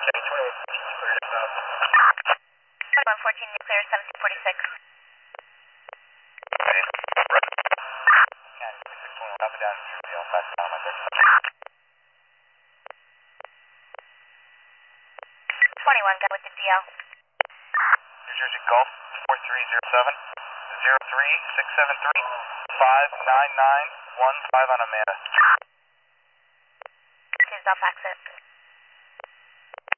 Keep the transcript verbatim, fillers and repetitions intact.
twenty-one fourteen nuclear seventeen forty-six. twenty-one, got with the D L. New Jersey Gulf four three zero seven zero three six seven three five nine nine one five on Amanda. Please, I'll fax it.